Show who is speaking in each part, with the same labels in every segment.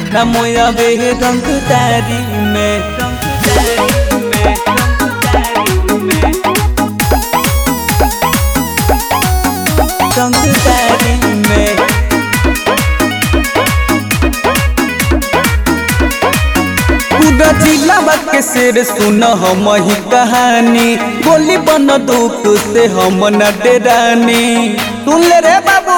Speaker 1: न मोया बे रंगदारी में रंगदारी में पूरा जिला के शेर सुन हम ही कहानी गोली बन दुख से हम न डेरानी सुन ले रे बाबू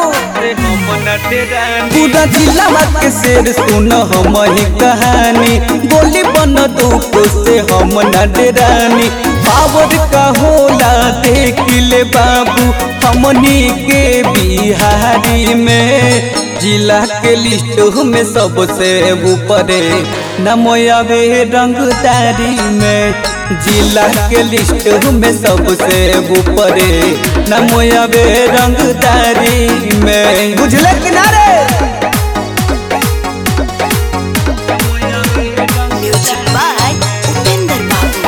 Speaker 1: पूरा जिला के शेर सुन हम ही कहानी गोली बन दुख से हम न डेरानी पावर का होला देख ले बाबू हमनी के बिहारी में जिला के लिस्ट में सबसे ऊपरे न मोया बे रंगदारी में जिला के लिस्ट में सबसे ऊपरे न मोया बे रंगदारी में बुझले किनारे
Speaker 2: म्यूजिक बाय उपेंद्र बाबू।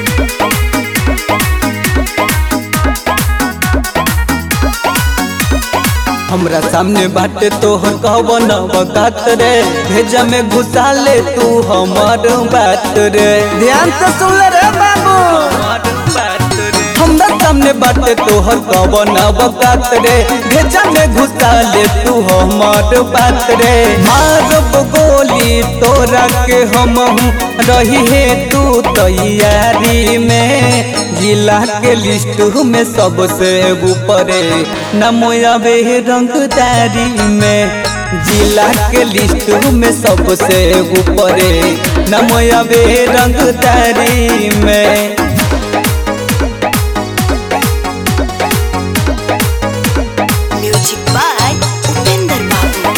Speaker 1: हमरा सामने बाटे तोहर कहबन बकात रे भेजा में घुसा ले तू हमार बात रे ध्यान से सुन ले रे बाबू हमरा सामने बाटे तोहर कहबन बकात रे भेजा में घुसा ले तू हमार बात रे मारब गोली तोरा के हम रही है तू तैयारी में जिला के लिस्ट में सबसे ऊपरे न मोया बे रंगदारी में जिला के लिस्ट में सबसे ऊपरे न मोया बे रंगदारी में
Speaker 2: म्यूजिक बाय उपेंद्र बाबू।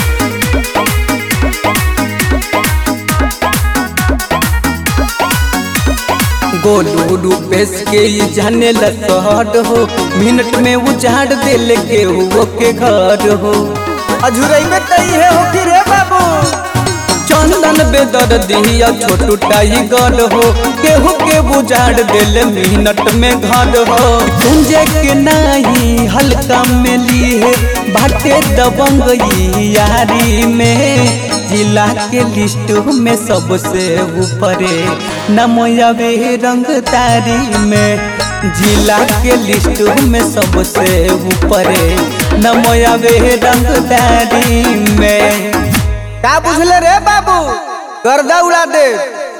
Speaker 1: गोलू रूपेश के जाने लहर हो मिनट में उजाड़ दिल के हुओ के घर हो अझुरई में तई है हो कि रे बाबू चंदन बेदर दिया छोटू टाइगर हो केहू के उजाड़ दिल मिनट में घर हो तुंजे के नहीं हल्का में लिए बाटे दबंग यारी में जिला के लिस्ट में सबसे ऊपरे न मोया बे रंगदारी में जिला के लिस्ट में सबसे ऊपरे न मोया बे रंगदारी में का बुझले रे बाबू गर्दा उड़ा दे।